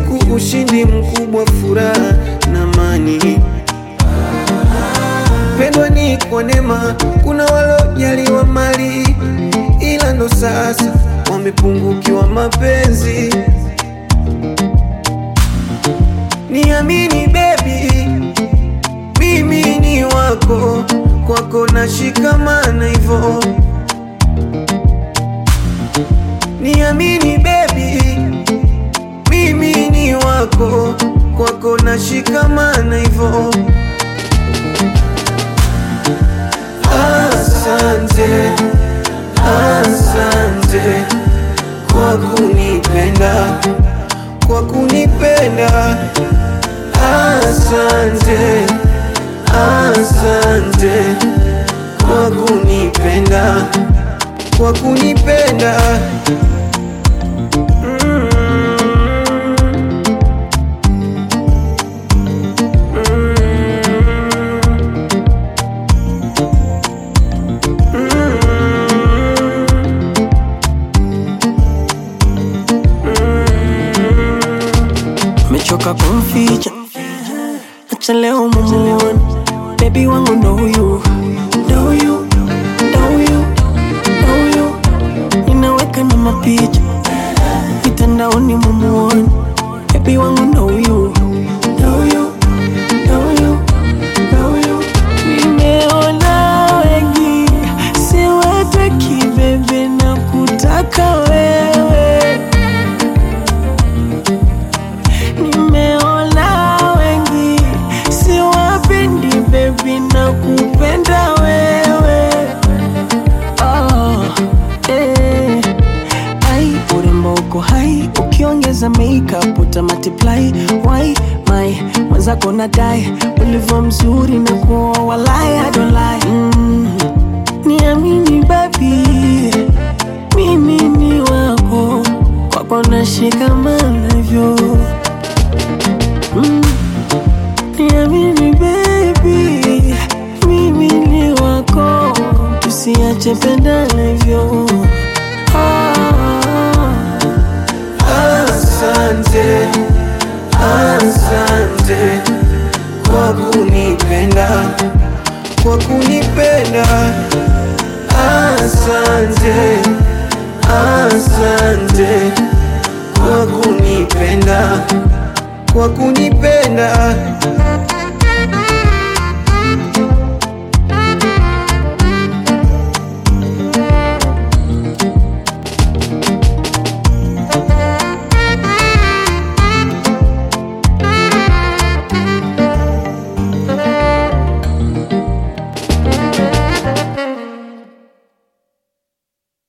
usiku ushindi mkubwa, furaha na amani. Pendwa ni kwa neema, kuna walojaliwa mali, ila ndo sasa wamepungukiwa mapenzi. Niamini baby, mimi ni wako, kwako nashikamana hivyo. Niamini baby, mimi ni wako, kwako nashikamana hivyo. Asante, asante kwa kunipenda, kwa kunipenda. Asante, asante kwa kunipenda, kwa kunipenda. Mechoka kumficha, acha leo mumuone. Baby wangu know you, know you, know you, know you. Ninaweka na mapicha mitandaoni mumuone. Baby wangu know you, know you, know you, know you. Nimeona wengi siwataki bebe, na kutaka wewe. Nimeona wengi siwapendi baby, na kupenda wewe. Oh, ai urembo uko hai, ukiongeza makeup uta multiply. Why my mwenzako nadai, ulivyo mzuri na kuwa walai, I don't lie. Niamini baby, mimi ni wako, kwako nashikamana hivyo. Niamini baby, mimi ni wako, tusiache pendana hivyo. Asante, asante kwa kunipenda, kwa kunipenda. Asante, asante kwa kunipenda, kwa kunipenda.